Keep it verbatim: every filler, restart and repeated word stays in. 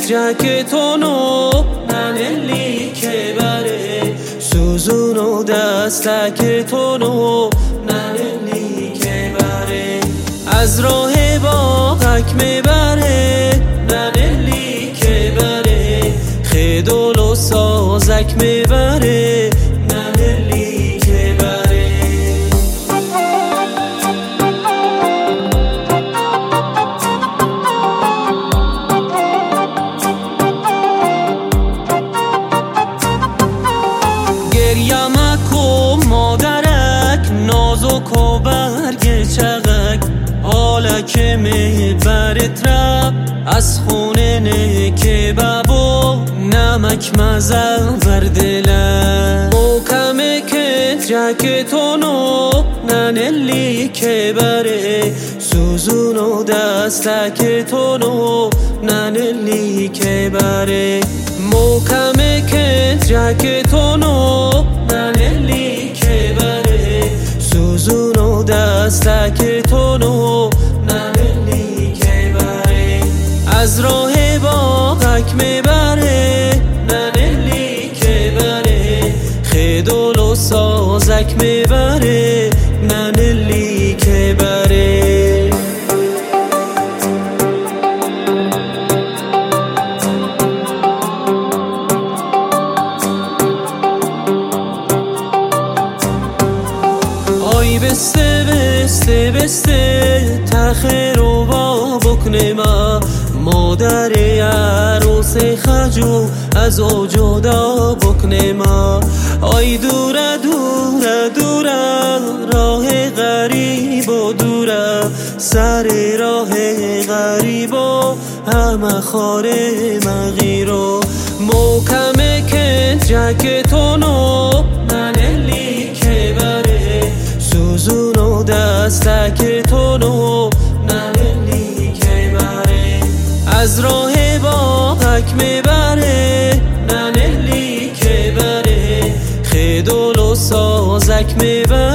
جکتونو ننلی که بره سوزونو دستکتونو ننلی که بره از راه باغک میبره ننلی که بره خیدول و سازک میبره ننلی که بره گریه مکن مادرک نازک و برگ چغک حالا که میبرد رب از خونه نکه بابا نمک مزه بر دلم محکمه که جکتونو ننلی که بره سوزونو دستکتونو ننلی که بره محکمه که جکتونو ننلی که بره سوزونو دستکتونو ننلی که بره از راه باغک میبره ننلی که بره خیدول و سازک میبره ننلی که بره آی بسته بسته بسته تخیر و با بکنه ما مادر عروس خجو از او جدا بکنه ما آی دوره دوره دوره راه غریب و دوره سر راه غریب و همه خاره مغیرو محکمه که جکتونو ننلی که بره سوزونو دستکتونو ننلی که بره از راه باغک میبره ننلی که بره خیدول و سازک میبره